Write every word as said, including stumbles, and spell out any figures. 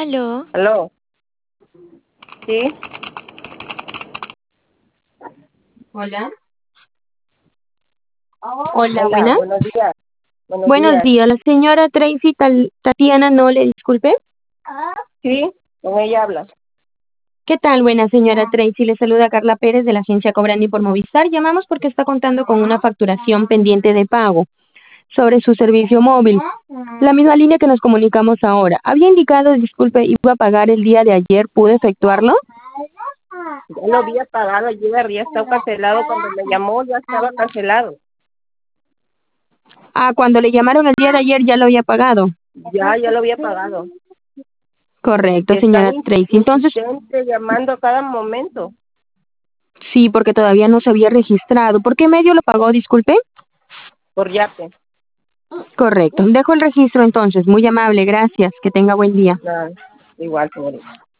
Aló. Aló. Sí. Hola. Hola, Hola, buenas. buenos días. Buenos Buenos días. días. La señora Tracy Tal- Tatiana, no le disculpe. Sí, con ella habla. ¿Qué tal? Buena señora Tracy. Le saluda Carla Pérez de la agencia Cobrandi por Movistar. Llamamos porque está contando con una facturación pendiente de pago sobre su servicio móvil. La misma línea que nos comunicamos ahora. Había indicado, disculpe, iba a pagar el día de ayer. ¿Pudo efectuarlo? Ya lo había pagado, ayer había estado cancelado. Cuando me llamó ya estaba cancelado. Ah, cuando le llamaron el día de ayer ya lo había pagado. Ya, ya lo había pagado. Correcto, Y están señora ins- Tracy. Entonces, insistentes llamando a cada momento. sí, porque todavía no se había registrado. ¿Por qué medio lo pagó, disculpe? Por Yape. Correcto. Dejo el registro entonces. Muy amable, gracias. Que tenga buen día. Nada, igual, señorita.